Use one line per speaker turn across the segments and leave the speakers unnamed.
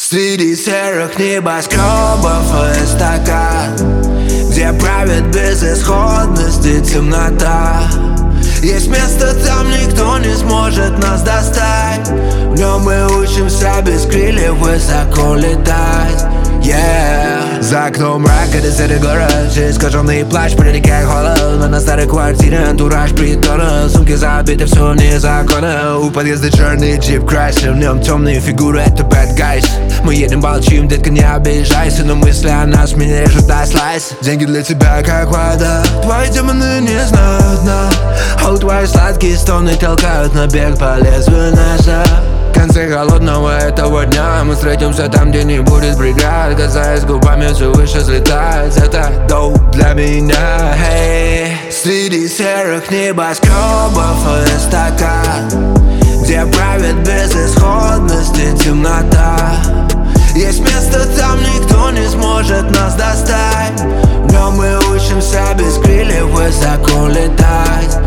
Среди серых небоскребов и эстакад, где правит безысходность и темнота. Есть место, там никто не сможет нас достать. В нем мы учимся без крыльев высоко летать. За окном мрак, это серый город, искаженный плащ, прилетает холод. Мы на старой квартире, антураж притона, сумки забиты, все незаконно. У подъезда черный джип Chrysler, в нем темные фигуры, это bad guys. Мы едем, молчим, детка, не обижайся, но мысли о нас меня режут на слайс. Деньги для тебя как вода, твои демоны не знают дна. А у твои сладкие стоны толкают на бег по лезвию ножа. В конце холодного этого дня мы встретимся там, где не будет преград. Касаясь губами, все выше взлетать. Это доп для меня, hey. Среди серых небоскребов и эстакад, где правит безысходность и темнота. Есть место, там никто не сможет нас достать. В нем мы учимся без крыльев высоко летать.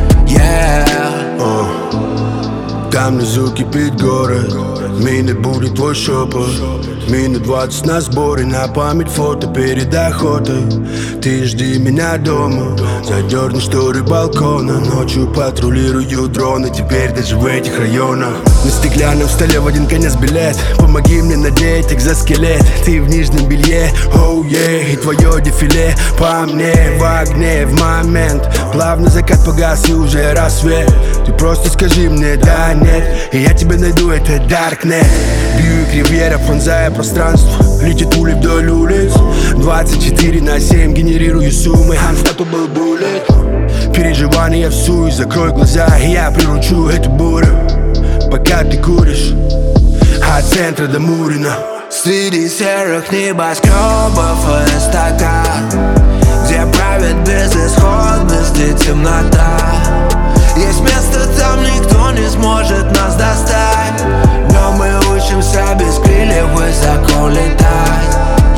Там внизу кипит город, мины будет твой шепот. Минут 20 на сборе, на память фото перед охотой. Ты жди меня дома, задерни шторы балкона. Ночью патрулирую дроны, теперь даже в этих районах. На стеклянном столе в один конец билет, помоги мне надеть экзоскелет. Ты в нижнем белье, оу и твое дефиле по мне в огне в момент. Плавно закат погас и уже рассвет. Ты просто скажи мне да, нет, и я тебя найду, это Darknet. Бьюик Ривьера, пронзая пространство, летит пули вдоль улиц. 24/7 генерирую суммы, unstoppable bullet. Переживания всуй, закрой глаза, и я приручу эту бурю. Пока ты куришь от центра до Мурина.
Среди серых небоскребов и эстакад, где правит безысходность и темнота. Есть место, там никто не сможет нас достать. Но мы учимся без крыльев высоко летать.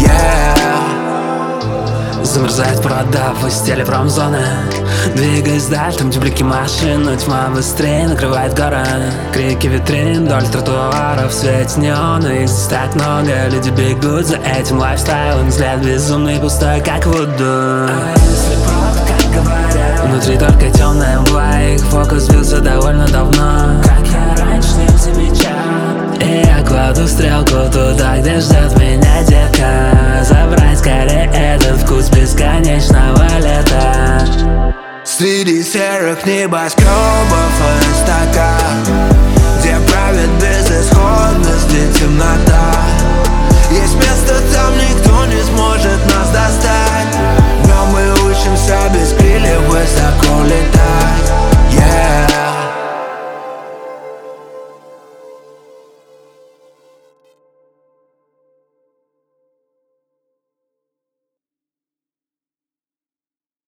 Замерзает провода в стиле промзоны. Двигаясь вдаль, там дюблики машин, но тьма быстрее накрывает город. Крики витрин вдоль тротуаров, в свете неона. Их здесь так много, люди бегут за этим лайфстайлом. Взгляд безумный, пустой, как вуду. А если правда, как говорят, внутри только темная мгла. Их фокус сбился довольно давно, как я раньше не замечал. И я кладу стрелку туда, где ждет меня детка. Забрать скорее этот вкус бесконечного лета.
Среди серых небоскребов и эстакад, где правит безысходность и темнота.